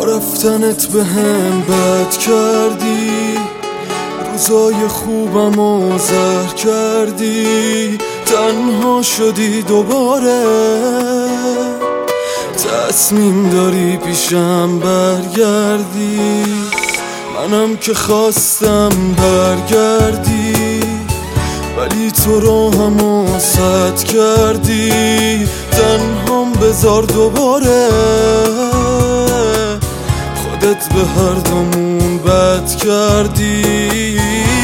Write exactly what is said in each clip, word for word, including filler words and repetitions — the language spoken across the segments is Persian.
رفتنت به هم بد کردی، روزای خوبم و زهر کردی، تنها شدی دوباره. تصمیم داری پیشم برگردی، منم که خواستم برگردی، ولی تو راهمو سد کردی، تنهام بذار دوباره. خودت به هر دومون بد کردی،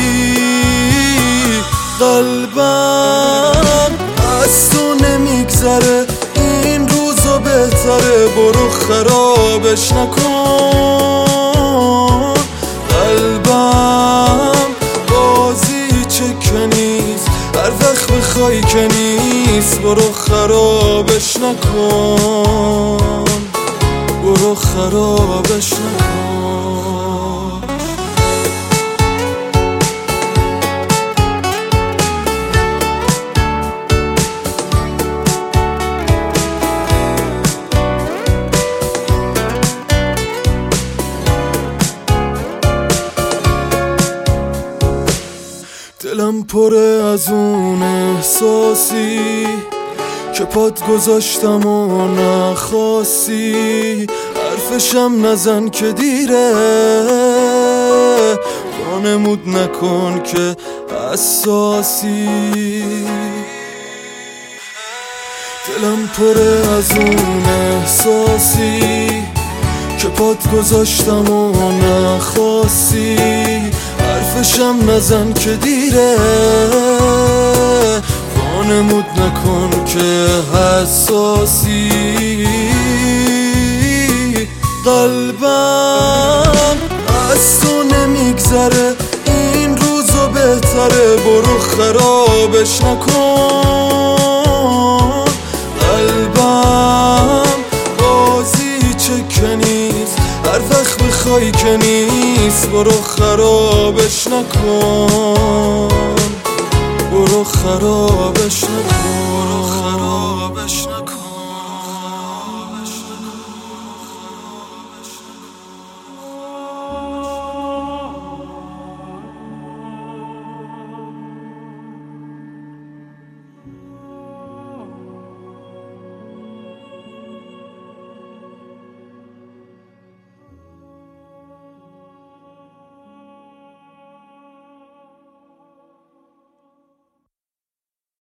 قلبم از تو نمیگذره، این روزا بهتره برو خرابش نکن. قلبم بازی چکه نیست، هر وقت بخوای که نیست، برو خرابش نکن، برو خرابش نکن. دلم پره از اون احساسی که پات گذاشتم و نخواستی، حرفشم نزن که دیره، وانمود نکن که حساسی. دلم پره از اون احساسی که پات گذاشتم و نخواستی، حرفشم نزن که دیره، وانمود نکن که حساسی. قلبم از تو نمیگذره، این روزا بهتره برو خرابش نکن. قلبم بازی چکه نیست، هر وقت بخوای که نیست، برو خرابش نکن، برو خرابش نکن.